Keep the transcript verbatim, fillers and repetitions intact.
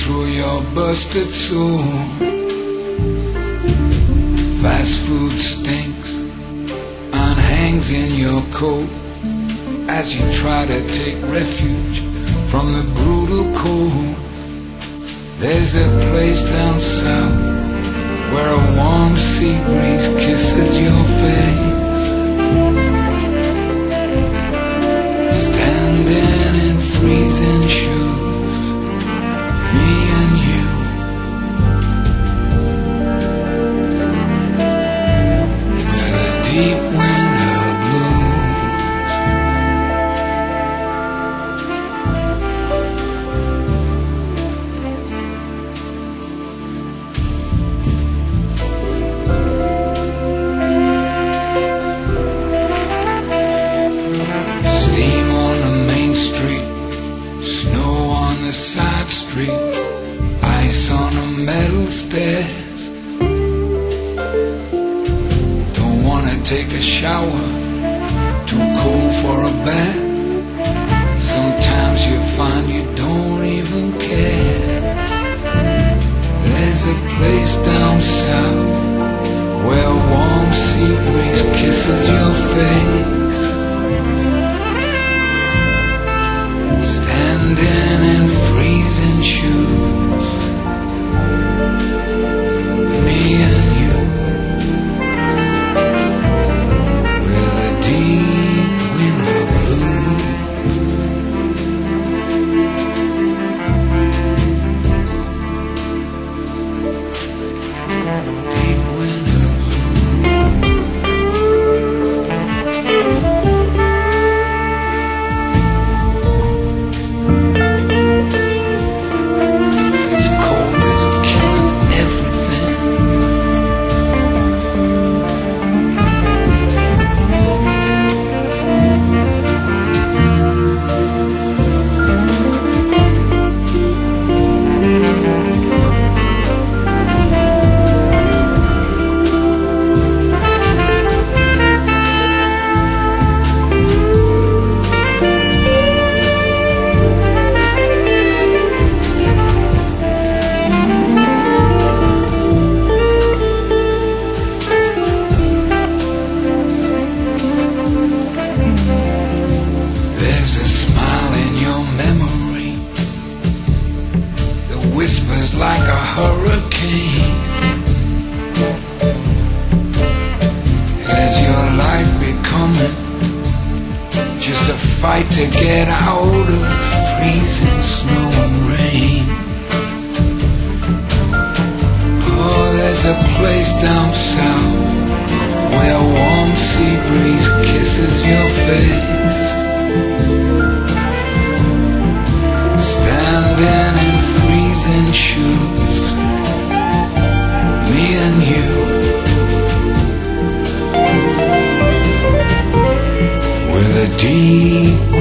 through your busted soul. Fast food stinks and hangs in your coat as you try to take refuge from the brutal cold. There's a place down south where a warm sea breeze kisses your face. Standing in freezing shoes, me and you. Where the deep winter blues. Steam on the main street, snow on the side street, ice on the metal stairs. Don't wanna take a shower, too cold for a bath. Sometimes you find you don't even care. There's a place down south where a warm sea breeze kisses your face. Standing in freezing shoes, me and you. With a deep winter blue. Deep winter It's cold, it's killing everything. There's a smile in your memory that whispers like a hurricane. Is your life becoming just a fight to get out of freezing snow and rain? Oh, there's a place down south where a warm sea breeze kisses your face. Standing in freezing shoes, me and you. With a deep